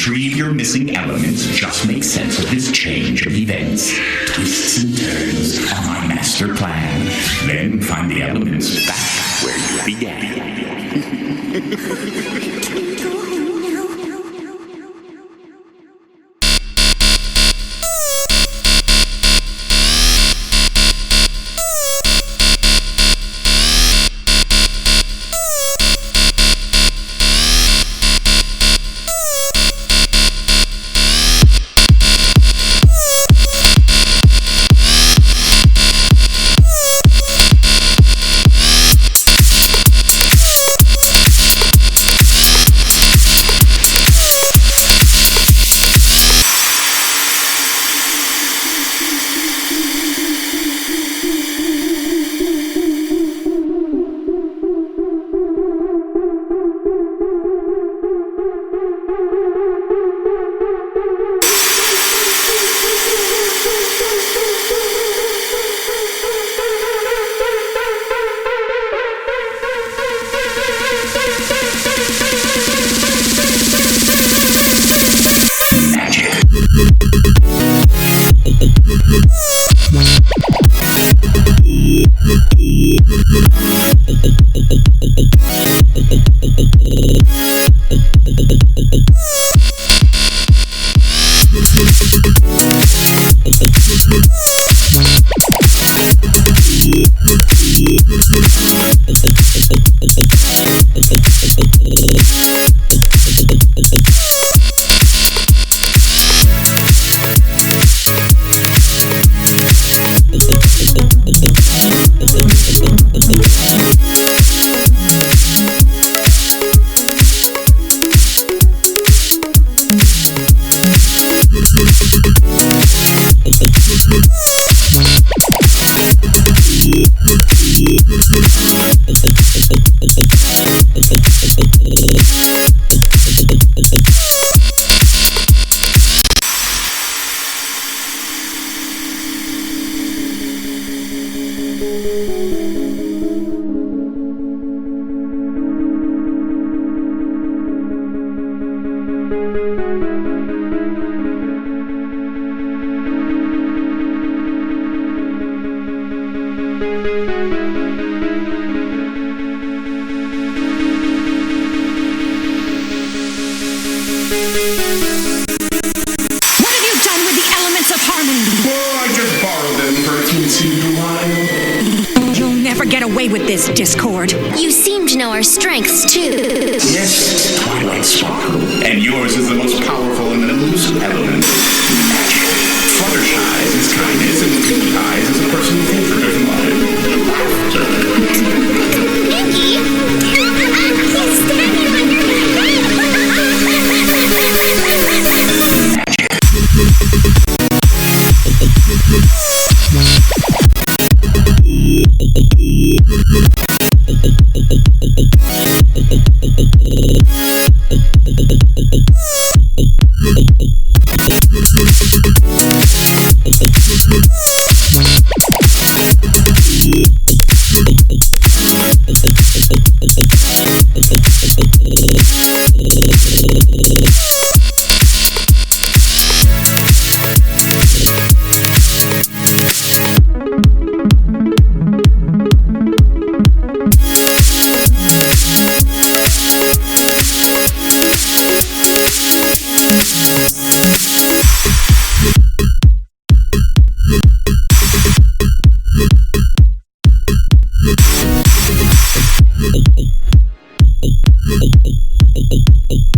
retrieve your missing elements, just make sense of this change of events. Twists and turns are my master plan. Then find the elements back where you began. Discord. You seem to know our strengths, too. Yes, Twilight Sparkle. And yours is the most powerful and elusive element. Magic. Fluttershy is kindness, and Pinkie Eyes is a person who thinks for their Pinkie? He's standing on your Thank you.